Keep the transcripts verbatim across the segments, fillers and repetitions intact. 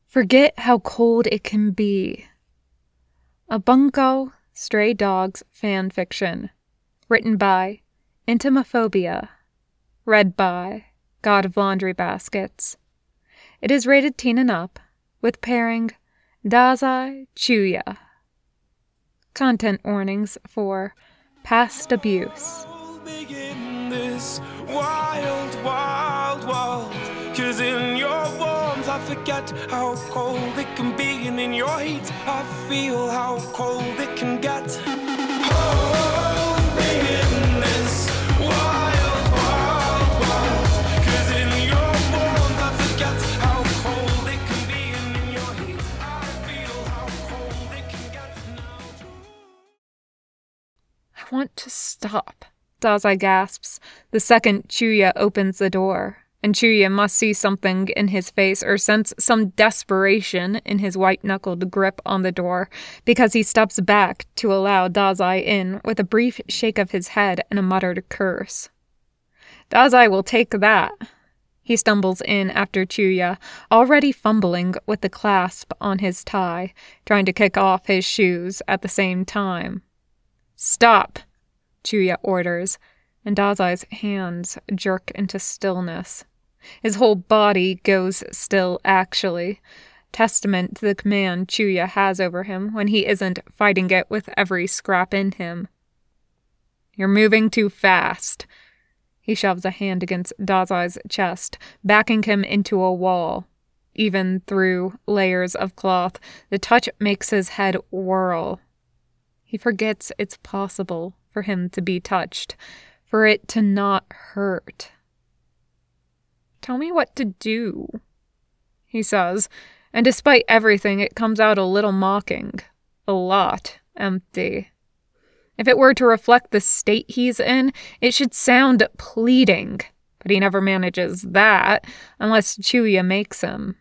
Forget how cold it can be. A Bunko Stray Dogs fan fiction. Written by Intimaphobia. Read by God of Laundry Baskets. It is rated teen and up, with pairing Dazai Chuya. Content warnings for past abuse. In this wild, wild world, 'cause in your warmth I forget how cold it can be, and in your heat I feel how cold it can get. Hold me in this wild, wild world, 'cause in your warmth I forget how cold it can be, and in your heat I feel how cold it can get now. I want to stop, Dazai gasps the second Chuya opens the door, and Chuya must see something in his face or sense some desperation in his white-knuckled grip on the door, because he steps back to allow Dazai in with a brief shake of his head and a muttered curse. Dazai will take that. He stumbles in after Chuya, already fumbling with the clasp on his tie, trying to kick off his shoes at the same time. "Stop!" Chuya orders, and Dazai's hands jerk into stillness. His whole body goes still, actually, testament to the command Chuya has over him when he isn't fighting it with every scrap in him. "You're moving too fast." He shoves a hand against Dazai's chest, backing him into a wall. Even through layers of cloth, the touch makes his head whirl. He forgets it's possible for him to be touched, for it to not hurt. "Tell me what to do," he says, and despite everything, it comes out a little mocking, a lot empty. If it were to reflect the state he's in, it should sound pleading, but he never manages that unless Chuya makes him.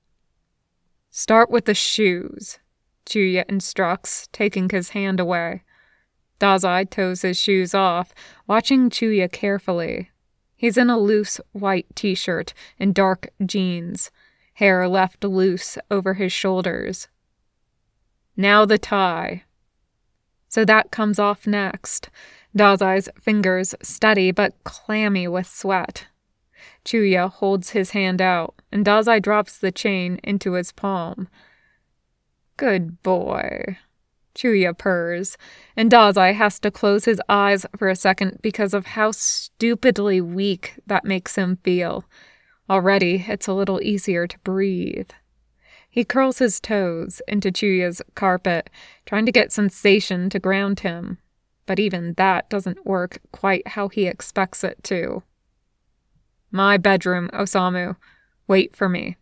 "Start with the shoes," Chuya instructs, taking his hand away. Dazai toes his shoes off, watching Chuya carefully. He's in a loose white t-shirt and dark jeans, hair left loose over his shoulders. "Now the tie." So that comes off next, Dazai's fingers steady but clammy with sweat. Chuya holds his hand out, and Dazai drops the chain into his palm. "Good boy," Chuya purrs, and Dazai has to close his eyes for a second because of how stupidly weak that makes him feel. Already, it's a little easier to breathe. He curls his toes into Chuya's carpet, trying to get sensation to ground him, but even that doesn't work quite how he expects it to. "My bedroom, Osamu. Wait for me."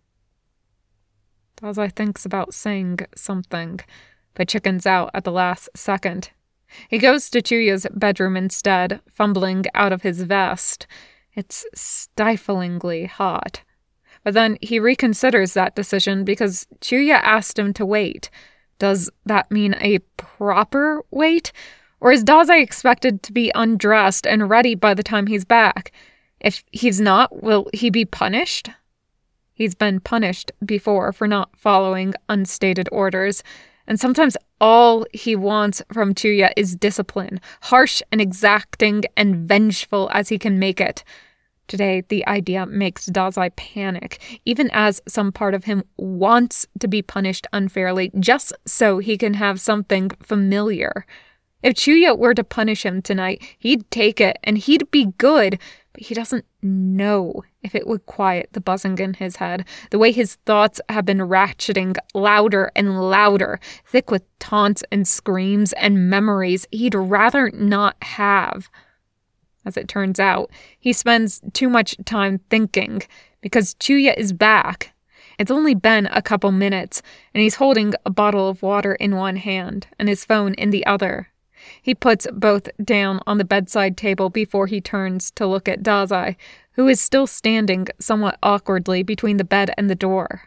Dazai thinks about saying something, but chickens out at the last second. He goes to Chuya's bedroom instead, fumbling out of his vest. It's stiflingly hot. But then he reconsiders that decision because Chuya asked him to wait. Does that mean a proper wait? Or is Dazai expected to be undressed and ready by the time he's back? If he's not, will he be punished? He's been punished before for not following unstated orders, and sometimes all he wants from Chuya is discipline, harsh and exacting and vengeful as he can make it. Today, the idea makes Dazai panic, even as some part of him wants to be punished unfairly, just so he can have something familiar. If Chuya were to punish him tonight, he'd take it, and he'd be good, but he doesn't know if it would quiet the buzzing in his head, the way his thoughts have been ratcheting louder and louder, thick with taunts and screams and memories he'd rather not have. As it turns out, he spends too much time thinking, because Chuya is back. It's only been a couple minutes, and he's holding a bottle of water in one hand and his phone in the other. He puts both down on the bedside table before he turns to look at Dazai, who is still standing somewhat awkwardly between the bed and the door.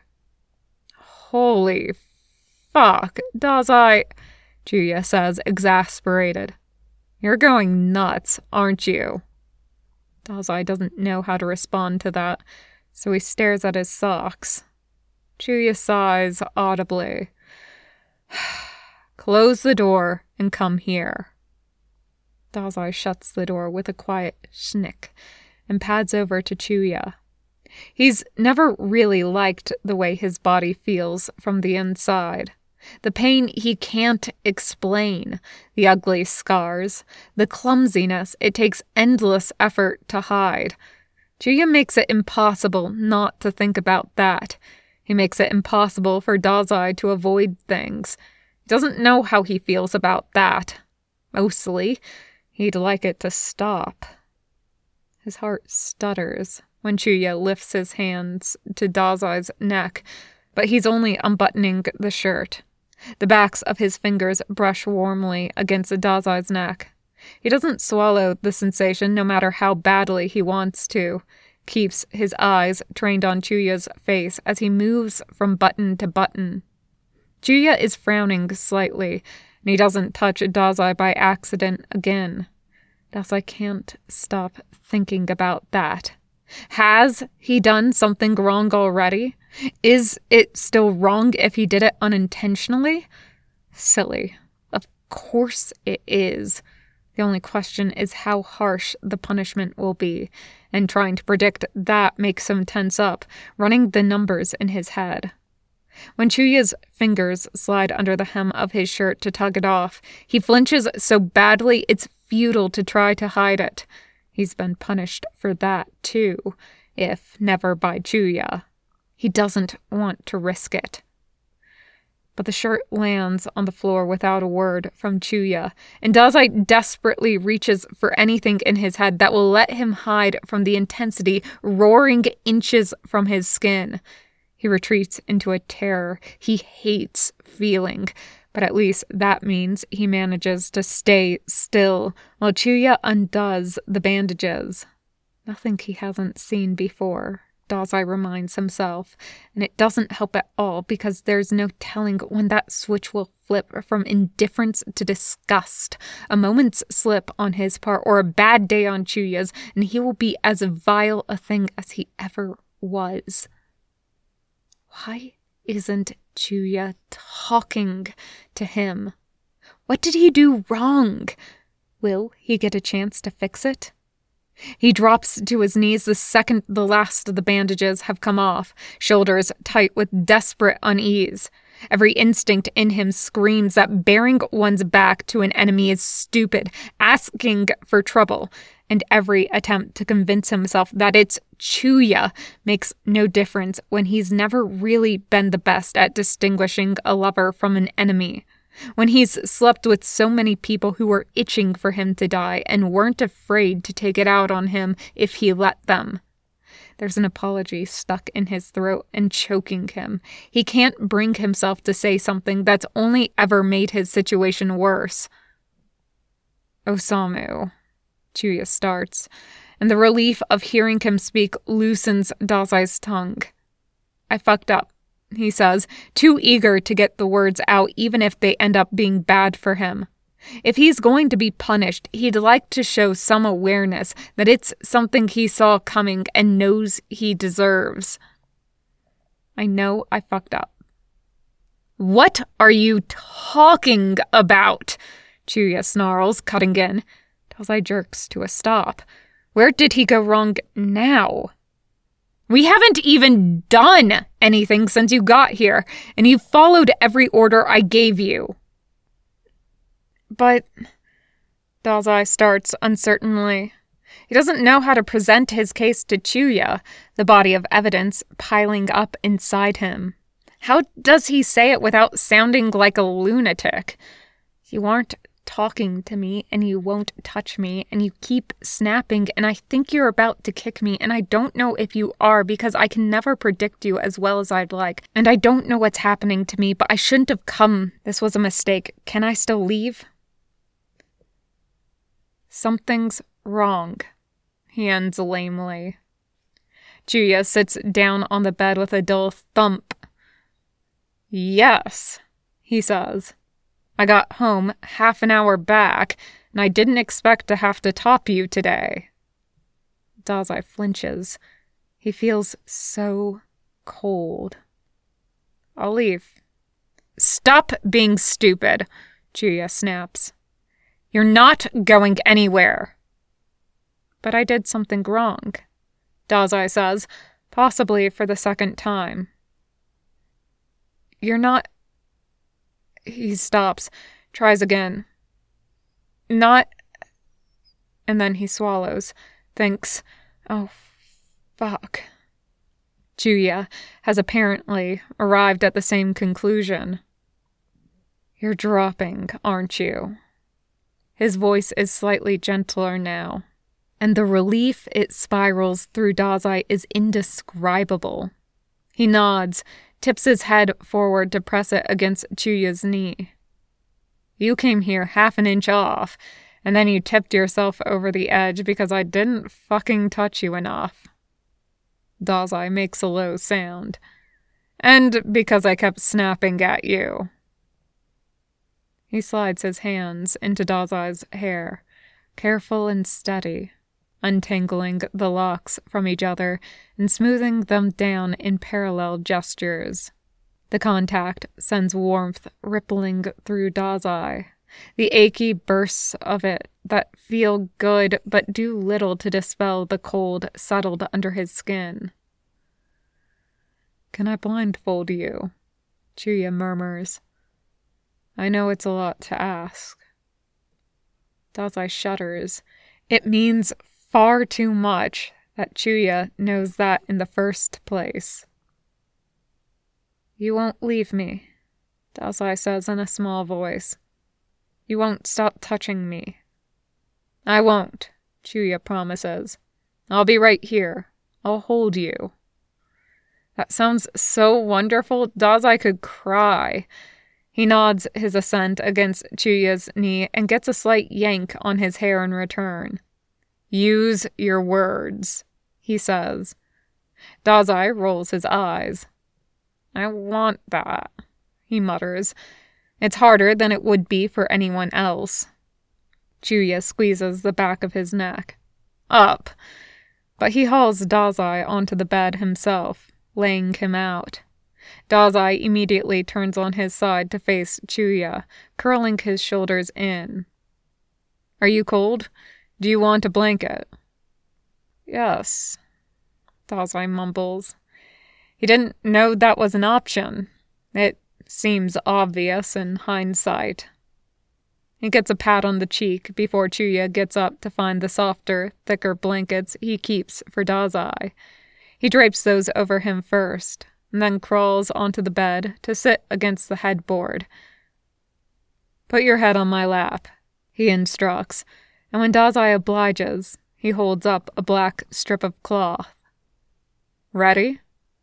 "Holy fuck, Dazai," Chuya says, exasperated. "You're going nuts, aren't you?" Dazai doesn't know how to respond to that, so he stares at his socks. Chuya sighs audibly. Close the door and come here. Dazai shuts the door with a quiet schnick and pads over to Chuya. He's never really liked the way his body feels from the inside. The pain he can't explain, the ugly scars, the clumsiness it takes endless effort to hide. Chuya makes it impossible not to think about that. He makes it impossible for Dazai to avoid things. He doesn't know how he feels about that. Mostly, he'd like it to stop. His heart stutters when Chuya lifts his hands to Dazai's neck, but he's only unbuttoning the shirt. The backs of his fingers brush warmly against Dazai's neck. He doesn't swallow the sensation no matter how badly he wants to. Keeps his eyes trained on Chuya's face as he moves from button to button. Chuya is frowning slightly, and he doesn't touch Dazai by accident again. Dazai can't stop thinking about that. Has he done something wrong already? Is it still wrong if he did it unintentionally? Silly. Of course it is. The only question is how harsh the punishment will be, and trying to predict that makes him tense up, running the numbers in his head. When Chuya's fingers slide under the hem of his shirt to tug it off, he flinches so badly it's futile to try to hide it. He's been punished for that, too, if never by Chuya. He doesn't want to risk it. But the shirt lands on the floor without a word from Chuya, and Dazai desperately reaches for anything in his head that will let him hide from the intensity roaring inches from his skin. He retreats into a terror he hates feeling, but at least that means he manages to stay still while Chuya undoes the bandages. Nothing he hasn't seen before, Dazai reminds himself, and it doesn't help at all because there's no telling when that switch will flip from indifference to disgust. A moment's slip on his part or a bad day on Chuya's, and he will be as vile a thing as he ever was. Why isn't Chuya talking to him? What did he do wrong? Will he get a chance to fix it? He drops to his knees the second the last of the bandages have come off, shoulders tight with desperate unease. Every instinct in him screams that bearing one's back to an enemy is stupid, asking for trouble, and every attempt to convince himself that it's Chuya makes no difference when he's never really been the best at distinguishing a lover from an enemy. When he's slept with so many people who were itching for him to die and weren't afraid to take it out on him if he let them. There's an apology stuck in his throat and choking him. He can't bring himself to say something that's only ever made his situation worse. Osamu, Chuya starts, and the relief of hearing him speak loosens Dazai's tongue. I fucked up, he says, too eager to get the words out even if they end up being bad for him. If he's going to be punished, he'd like to show some awareness that it's something he saw coming and knows he deserves. I know I fucked up. What are you talking about? Chuya snarls, cutting in. Dazai jerks to a stop. Where did he go wrong now? We haven't even done anything since you got here, and you followed every order I gave you. But, Dazai starts uncertainly. He doesn't know how to present his case to Chuya, the body of evidence piling up inside him. How does he say it without sounding like a lunatic? You aren't talking to me, and you won't touch me, and you keep snapping, and I think you're about to kick me, and I don't know if you are because I can never predict you as well as I'd like, and I don't know what's happening to me, but I shouldn't have come. This was a mistake. Can I still leave? Something's wrong, he ends lamely. Chuya sits down on the bed with a dull thump. Yes, he says. I got home half an hour back, and I didn't expect to have to top you today. Dazai flinches. He feels so cold. I'll leave. Stop being stupid, Chuya snaps. You're not going anywhere. But I did something wrong, Dazai says, possibly for the second time. You're not... He stops, tries again. Not... And then he swallows, thinks, oh, fuck. Chuya has apparently arrived at the same conclusion. You're dropping, aren't you? His voice is slightly gentler now, and the relief it spirals through Dazai is indescribable. He nods, tips his head forward to press it against Chuya's knee. You came here half an inch off, and then you tipped yourself over the edge because I didn't fucking touch you enough. Dazai makes a low sound. And because I kept snapping at you. He slides his hands into Dazai's hair, careful and steady, untangling the locks from each other and smoothing them down in parallel gestures. The contact sends warmth rippling through Dazai, the achy bursts of it that feel good but do little to dispel the cold settled under his skin. Can I blindfold you? Chuya murmurs. I know it's a lot to ask. Dazai shudders. It means far too much that Chuya knows that in the first place. You won't leave me, Dazai says in a small voice. You won't stop touching me. I won't, Chuya promises. I'll be right here. I'll hold you. That sounds so wonderful, Dazai could cry. He nods his assent against Chuya's knee and gets a slight yank on his hair in return. Use your words, he says. Dazai rolls his eyes. I want that, he mutters. It's harder than it would be for anyone else. Chuya squeezes the back of his neck. Up. But he hauls Dazai onto the bed himself, laying him out. Dazai immediately turns on his side to face Chuya, curling his shoulders in. Are you cold? Do you want a blanket? Yes, Dazai mumbles. He didn't know that was an option. It seems obvious in hindsight. He gets a pat on the cheek before Chuya gets up to find the softer, thicker blankets he keeps for Dazai. He drapes those over him first, and then crawls onto the bed to sit against the headboard. Put your head on my lap, he instructs, and when Dazai obliges, he holds up a black strip of cloth. Ready?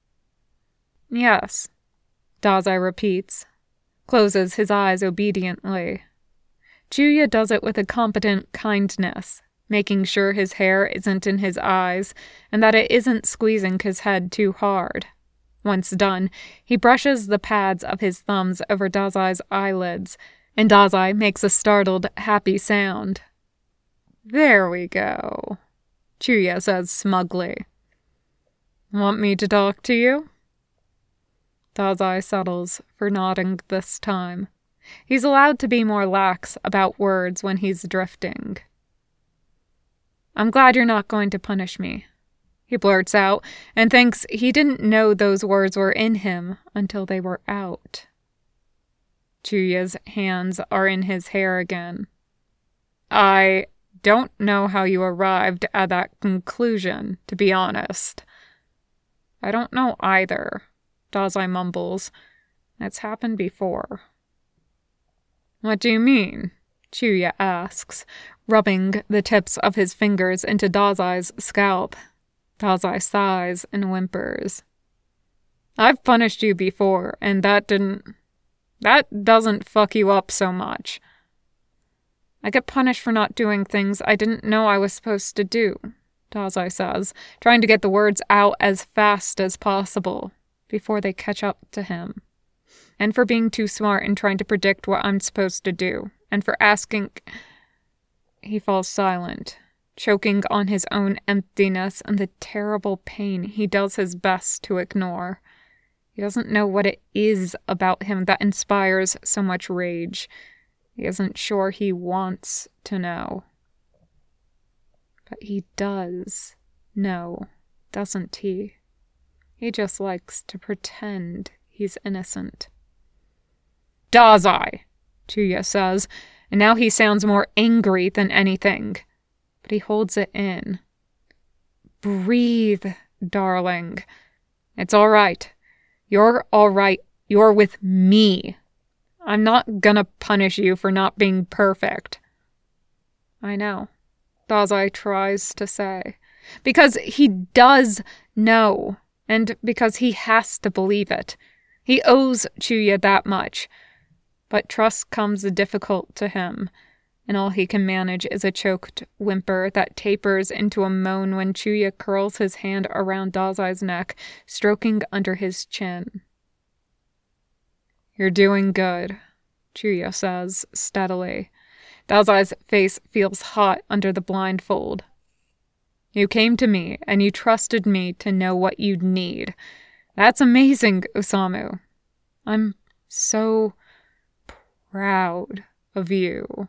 Yes, Dazai repeats, closes his eyes obediently. Chuya does it with a competent kindness, making sure his hair isn't in his eyes and that it isn't squeezing his head too hard. Once done, he brushes the pads of his thumbs over Dazai's eyelids, and Dazai makes a startled, happy sound. There we go, Chuya says smugly. Want me to talk to you? Dazai settles for nodding this time. He's allowed to be more lax about words when he's drifting. I'm glad you're not going to punish me, he blurts out, and thinks he didn't know those words were in him until they were out. Chuya's hands are in his hair again. I don't know how you arrived at that conclusion, to be honest. I don't know either, Dazai mumbles. It's happened before. What do you mean? Chuya asks, rubbing the tips of his fingers into Dazai's scalp. Dazai sighs and whimpers. I've punished you before, and that didn't... That doesn't fuck you up so much. I get punished for not doing things I didn't know I was supposed to do, Dazai says, trying to get the words out as fast as possible before they catch up to him. And for being too smart and trying to predict what I'm supposed to do, and for asking... He falls silent, choking on his own emptiness and the terrible pain he does his best to ignore. He doesn't know what it is about him that inspires so much rage. He isn't sure he wants to know. But he does know, doesn't he? He just likes to pretend he's innocent. Dazai, Chuya says, and now he sounds more angry than anything. But he holds it in. Breathe, darling. It's all right. You're all right. You're with me. I'm not gonna punish you for not being perfect. I know, Dazai tries to say. Because he does know, and because he has to believe it. He owes Chuya that much. But trust comes difficult to him, and all he can manage is a choked whimper that tapers into a moan when Chuya curls his hand around Dazai's neck, stroking under his chin. You're doing good, Chuya says steadily. Dazai's face feels hot under the blindfold. You came to me, and you trusted me to know what you'd need. That's amazing, Osamu. I'm so proud of you.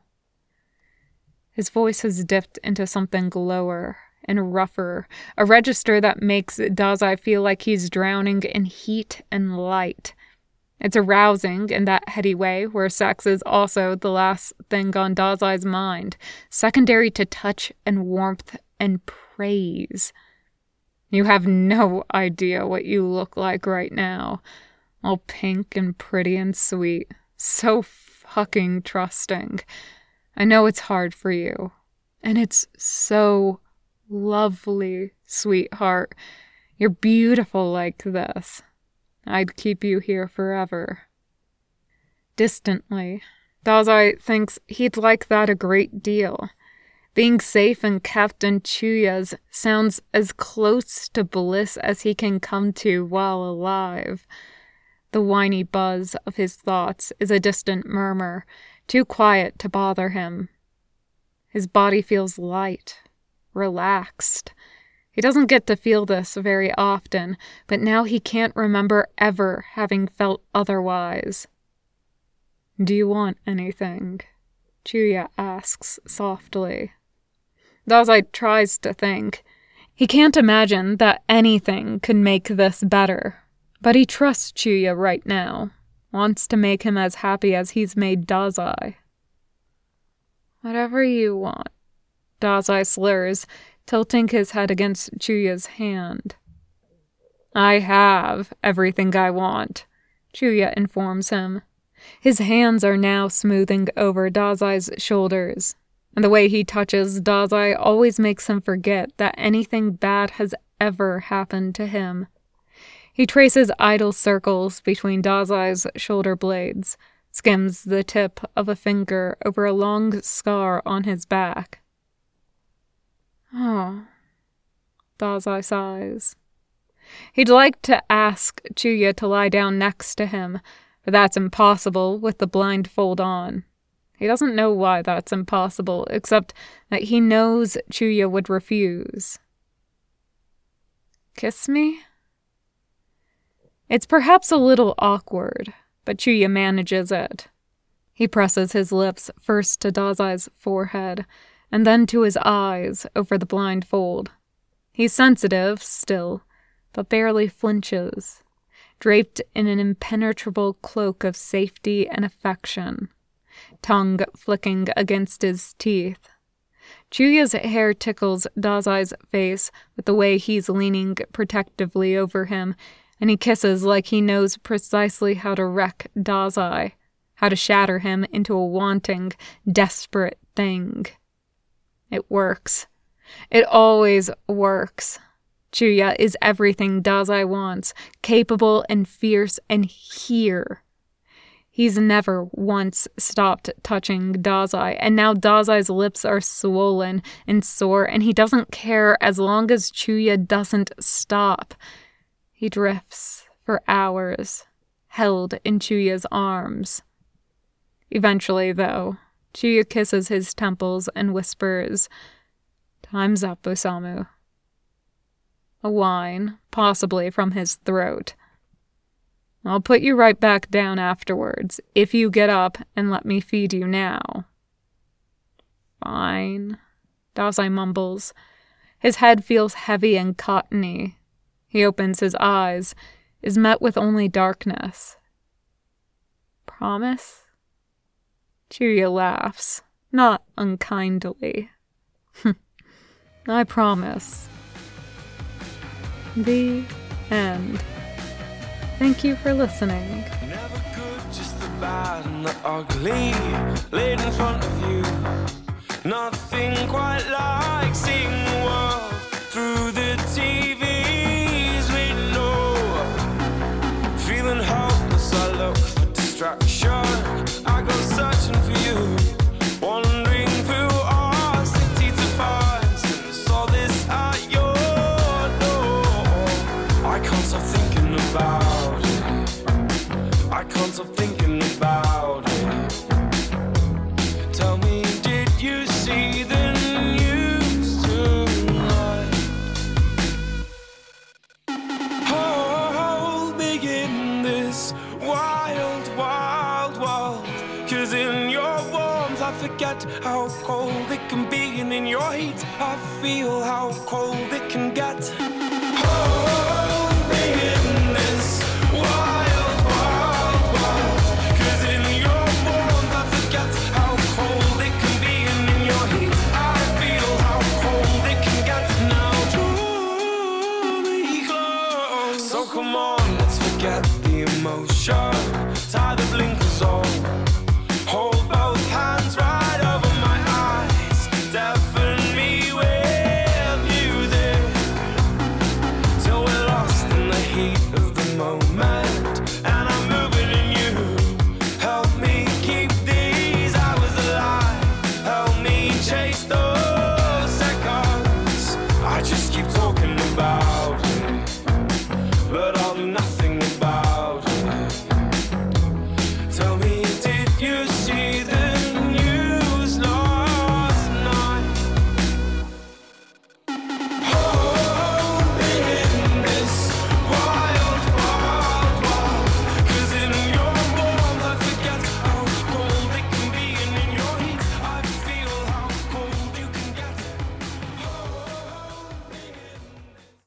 His voice has dipped into something lower and rougher, a register that makes Dazai feel like he's drowning in heat and light. It's arousing in that heady way where sex is also the last thing on Dazai's mind, secondary to touch and warmth and praise. You have no idea what you look like right now, all pink and pretty and sweet, so fucking trusting. I know it's hard for you, and it's so lovely, sweetheart. You're beautiful like this. I'd keep you here forever. Distantly, Dazai thinks he'd like that a great deal. Being safe and kept in Chuya's sounds as close to bliss as he can come to while alive. The whiny buzz of his thoughts is a distant murmur, too quiet to bother him. His body feels light, relaxed. He doesn't get to feel this very often, but now he can't remember ever having felt otherwise. Do you want anything? Chuya asks softly. Dazai tries to think. He can't imagine that anything could make this better, but he trusts Chuya right now, wants to make him as happy as he's made Dazai. Whatever you want, Dazai slurs, tilting his head against Chuya's hand. I have everything I want, Chuya informs him. His hands are now smoothing over Dazai's shoulders, and the way he touches Dazai always makes him forget that anything bad has ever happened to him. He traces idle circles between Dazai's shoulder blades, skims the tip of a finger over a long scar on his back. Oh, Dazai sighs. He'd like to ask Chuya to lie down next to him, but that's impossible with the blindfold on. He doesn't know why that's impossible, except that he knows Chuya would refuse. Kiss me? It's perhaps a little awkward, but Chuya manages it. He presses his lips first to Dazai's forehead, and then to his eyes over the blindfold. He's sensitive still, but barely flinches, draped in an impenetrable cloak of safety and affection, tongue flicking against his teeth. Chuya's hair tickles Dazai's face with the way he's leaning protectively over him, and he kisses like he knows precisely how to wreck Dazai, how to shatter him into a wanting, desperate thing. It works. It always works. Chuya is everything Dazai wants, capable and fierce and here. He's never once stopped touching Dazai, and now Dazai's lips are swollen and sore, and he doesn't care as long as Chuya doesn't stop. He drifts for hours, held in Chuya's arms. Eventually, though, Chuya kisses his temples and whispers, "Time's up, Osamu." A whine, possibly from his throat. I'll put you right back down afterwards, if you get up and let me feed you now. Fine, Dazai mumbles. His head feels heavy and cottony. He opens his eyes, is met with only darkness. Promise? Chuya laughs, not unkindly. I promise. The end. Thank you for listening. Never good, just the bad and the ugly laid in front of you. Nothing quite like seeing the world through the T V's window. Feeling helpless, I look for distraction. I go searching for you, wandering through our city to find some solace at your door. I can't stop thinking about it. I can't stop thinking about it. Tell me, did you see the news tonight? Hold me in this wild, wild world. 'Cause in your warmth I forget how cold it can be, and in your heat I feel how cold it can get. Oh,